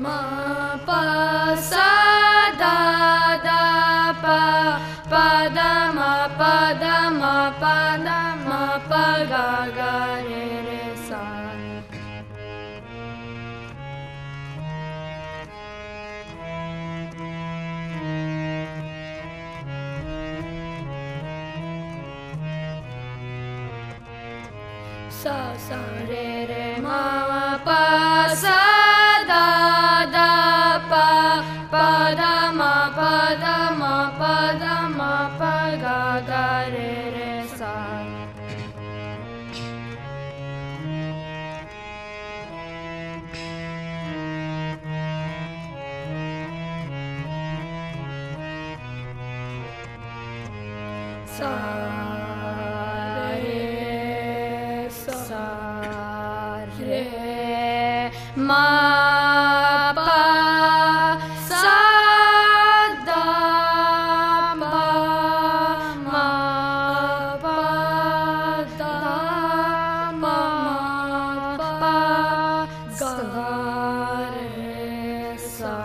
ma pa sa da da pa pa da ma pa da ma pa da ma pa ga ga re re sa. Sa sa re re ma pa sa da da pa pa da ma pa da ma pa da ma pa ga ga re re sa. Sa re ma pa sa da pa ma pa da ma pa ga re sa.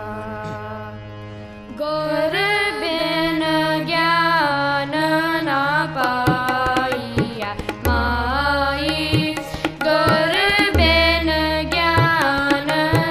गुर बिन ज्ञान ना पाइया माई, गुर बिन ज्ञान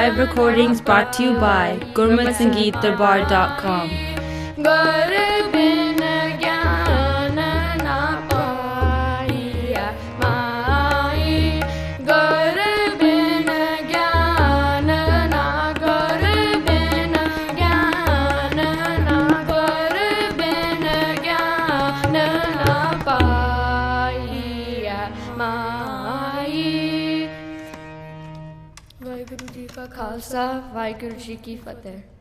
Live recordings brought to you by GurmatSangeetDarbar.com. Waheguru ji ਕਾ ਖਾਲਸਾ ਵਾਹਿਗੁਰੂ ਜੀ ਕੀ ਫਤਿਹ।